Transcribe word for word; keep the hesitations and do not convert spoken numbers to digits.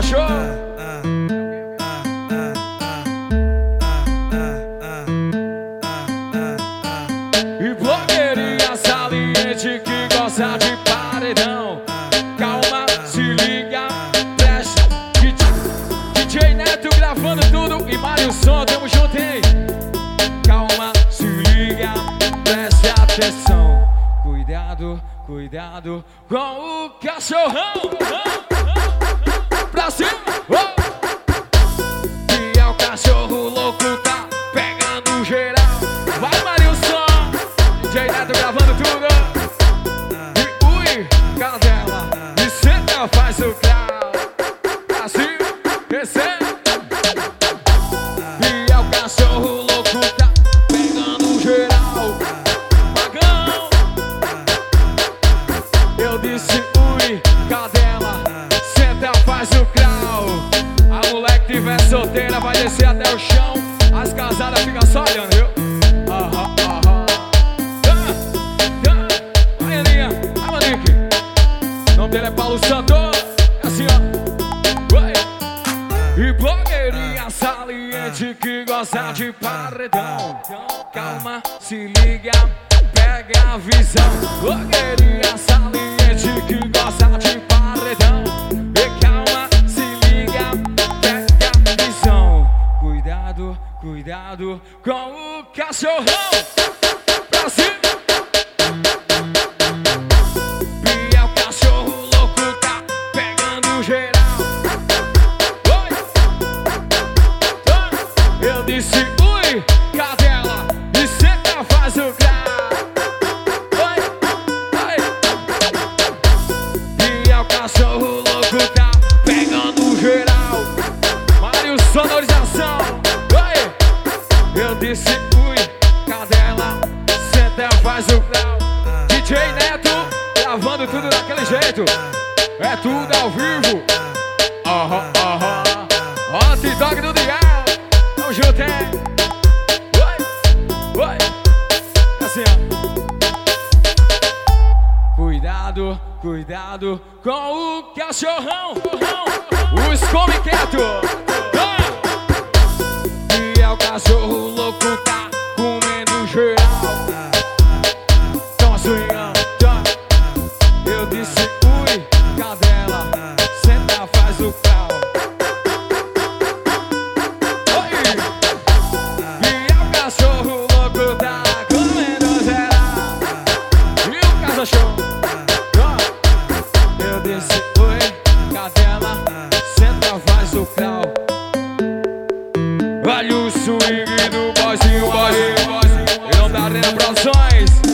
show. E blogueirinha saliente que gosta de paredão. Calma, se liga, presta. D J Neto gravando tudo e Mário Som, tamo junto, hein? Calma, se liga, preste atenção. Cuidado, cuidado com o cachorrão. Pra cima, oh! E é o cachorro louco, tá pegando geral. Vai, Mário Som, D J Neto gravando tudo. E ui, cadela, e senta, faz o crau. Pra cima, recebe. E é o cachorro louco, tá pegando geral. Magão, eu disse ui, cadela, senta, faz o crau. A moleque que tiver solteira vai descer até o chão. As casadas ficam só olhando, viu? Aham, aham. Vai, Aninha, vai, Manique. O nome dele é Paulo Santos. É assim, ó. Vai. E blogueirinha saliente que gosta de paredão. Calma, se liga, pega a visão. Blogueirinha saliente que gosta de paredão. E calma, se liga, pega a visão. Cuidado, cuidado com o cachorrão. Pra cima. E é o cachorro louco, tá pegando geral. Eu disse ui, cadela, e senta, faz o grau. Oi, oi. E é o cachorro louco, tá pegando geral. Mário Sonorização. Oi, eu disse ui, cadela, senta, faz o grau. D J Neto gravando tudo daquele jeito. É tudo ao vivo. Aham, aham. Hot dog do diabo. Tamo junto, hein? Oi, oi. Assim, ó. Cuidado, cuidado com o cachorrão. Os come quieto. E é o cachorro louco, tá comendo geral. Toma swingando. Eu disse ui, cadela, senta, faz o crau. Eu disse oi, cadela, senta, faz o crau. Olha o swing do boizinho, boizinho, boizinho. E não dá nem produções.